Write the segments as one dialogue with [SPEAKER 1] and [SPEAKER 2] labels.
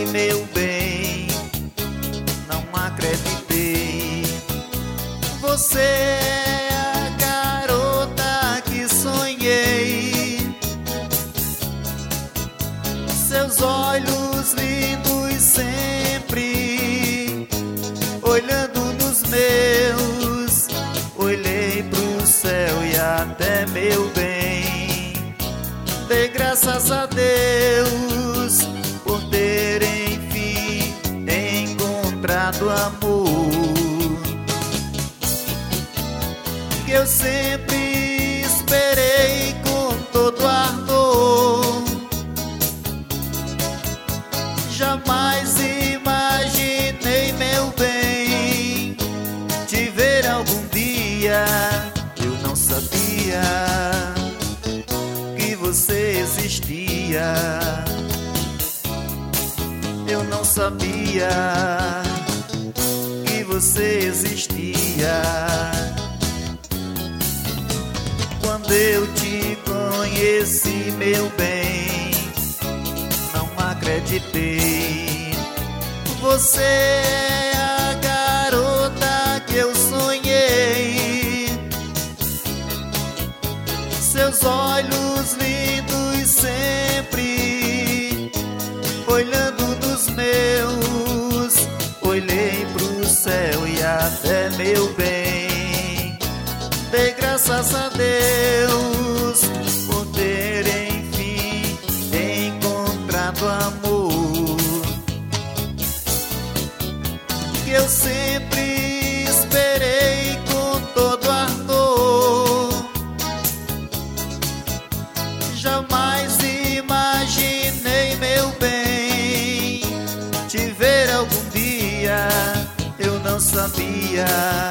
[SPEAKER 1] meu bem, não acreditei. Você é a garota que sonhei. Seus olhos lindos sempre olhando nos meus. Olhei pro céu e até meu bem, dei graças a Deus por ter enfim encontrado amor que eu sempre esperei com todo ardor. Jamais imaginei, meu bem, te ver algum dia. Eu não sabia que você existia. Eu não sabia que você existia. Quando eu te conheci, meu bem, não acreditei. Você é a garota que eu sonhei. Seus olhos lindos sempre olhando nos meus. Olhei pro céu e até meu bem, dei graças a Deus por ter enfim encontrado amor que eu sempre esperei com todo ardor. Jamais imaginei, meu bem, te ver algum dia. Eu não sabia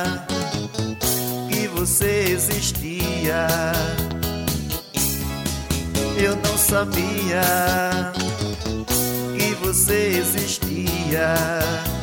[SPEAKER 1] que você existia. Eu não sabia que você existia.